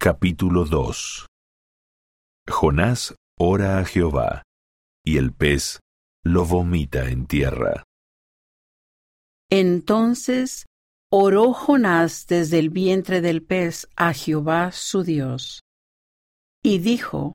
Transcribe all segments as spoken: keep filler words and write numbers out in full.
Capítulo dos. Jonás ora a Jehová, y el pez lo vomita en tierra. Entonces oró Jonás desde el vientre del pez a Jehová su Dios, y dijo: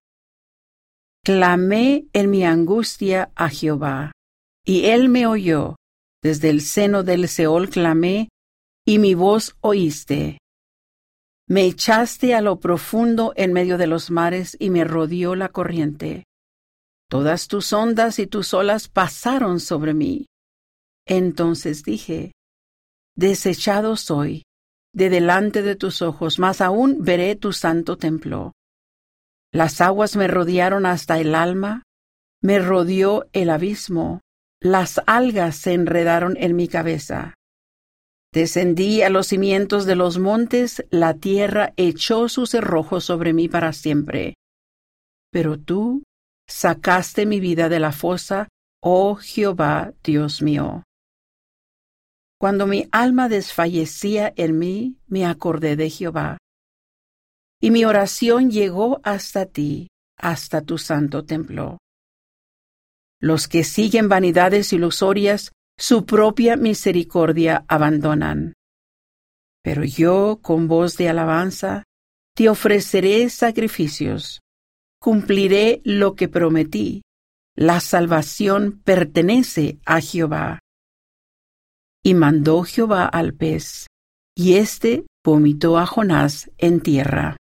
Clamé en mi angustia a Jehová, y él me oyó. Desde el seno del Seol clamé, y mi voz oíste. Me echaste a lo profundo en medio de los mares, y me rodeó la corriente. Todas tus ondas y tus olas pasaron sobre mí. Entonces dije: Desechado soy de delante de tus ojos, mas aún veré tu santo templo. Las aguas me rodearon hasta el alma, me rodeó el abismo, las algas se enredaron en mi cabeza. Descendí a los cimientos de los montes, la tierra echó sus cerrojos sobre mí para siempre. Pero tú sacaste mi vida de la fosa, oh Jehová, Dios mío. Cuando mi alma desfallecía en mí, me acordé de Jehová. Y mi oración llegó hasta ti, hasta tu santo templo. Los que siguen vanidades ilusorias, su propia misericordia abandonan. Pero yo, con voz de alabanza, te ofreceré sacrificios. Cumpliré lo que prometí. La salvación pertenece a Jehová. Y mandó Jehová al pez, y éste vomitó a Jonás en tierra.